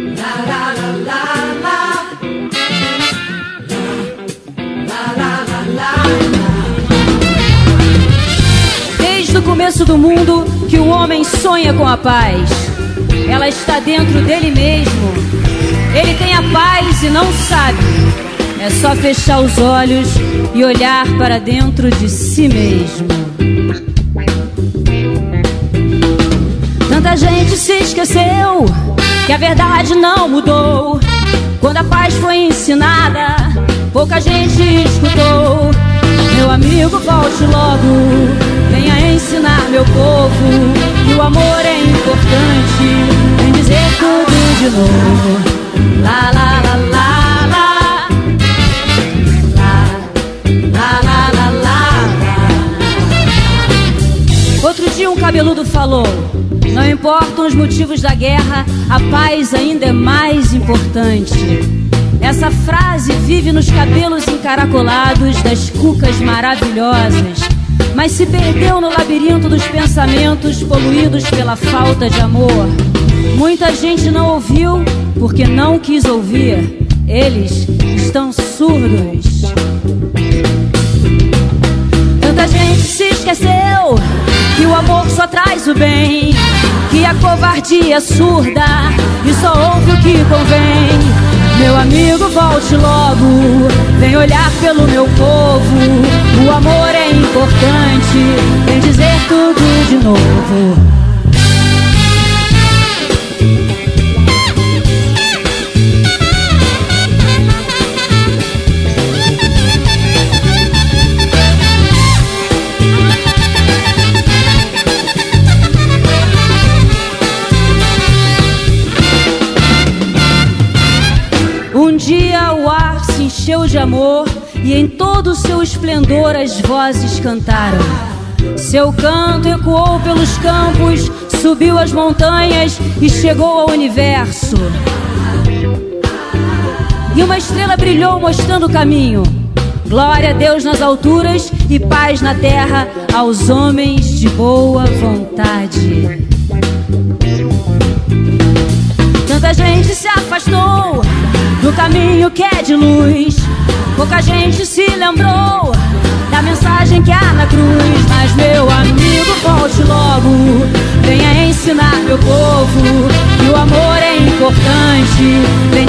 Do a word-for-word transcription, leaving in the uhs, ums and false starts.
Desde o começo do mundo que o homem sonha com a paz. Ela está dentro dele mesmo. Ele tem a paz e não sabe. É só fechar os olhos e olhar para dentro de si mesmo. Tanta gente se esqueceu que a verdade não mudou. Quando a paz foi ensinada, pouca gente escutou. Meu amigo, volte logo, venha ensinar meu povo que o amor é importante. Vem dizer tudo de novo. Lá, lá, lá, lá, lá. Lá, lá, lá, lá, lá. Outro dia um cabeludo falou: não importam os motivos da guerra, a paz ainda é mais importante. Essa frase vive nos cabelos encaracolados das cucas maravilhosas, mas se perdeu no labirinto dos pensamentos poluídos pela falta de amor. Muita gente não ouviu porque não quis ouvir. Eles estão surdos. Tanta gente se esqueceu que o amor só traz o bem, que a covardia é surda e só ouve o que convém. Meu amigo, volte logo, vem olhar pelo meu povo. O amor é importante, vem dizer tudo de novo. Um dia o ar se encheu de amor e em todo o seu esplendor as vozes cantaram. Seu canto ecoou pelos campos, subiu as montanhas e chegou ao universo. E uma estrela brilhou mostrando o caminho. Glória a Deus nas alturas e paz na terra aos homens de boa vontade. Tanta gente se afastou do caminho que é de luz, pouca gente se lembrou da mensagem que há na cruz. Mas meu amigo, volte logo, venha ensinar meu povo que o amor é importante.